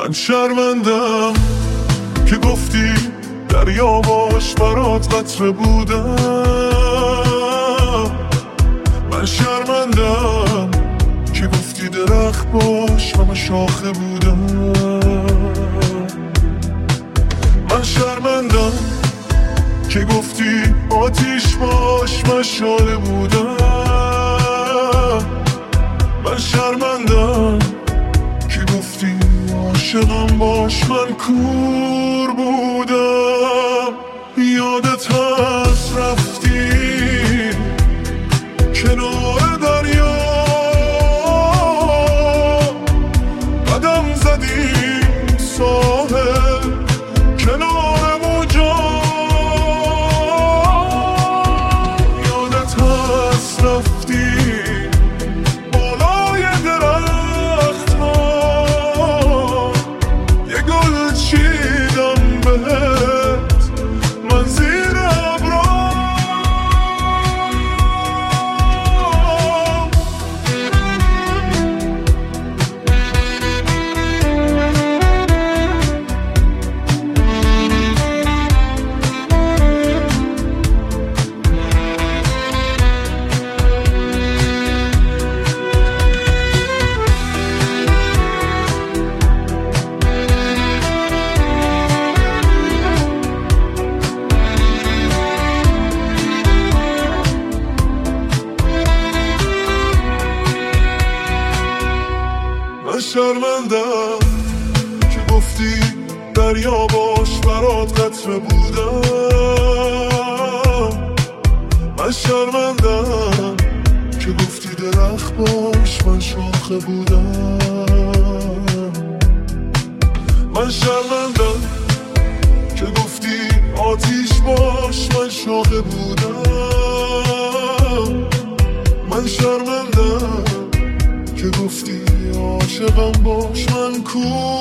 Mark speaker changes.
Speaker 1: من شرمندم که گفتی دریا باش برات قطره بودم. من شرمندم که گفتی درخت باش و من شاخه بودم. من شرمندم که گفتی آتیش باش من شعله بودم. من شرمندم که گفتی عاشقم باش من کور بودم. یادت هست رفتی کنار دریا قدم زدیم ساحل کنار موجا. یادت هست رفتی بالای درخت ها یه گل چیدم بهت من زیر ابرا. من شرمندم که گفتی دریا باش برات قطره بودم. من شرمندم که گفتی درخت باش من شاخه بودم. من شرمندم که گفتی آتیش باش من شاخه بودم. من شرمندم که گفتی عاشقم باش من کور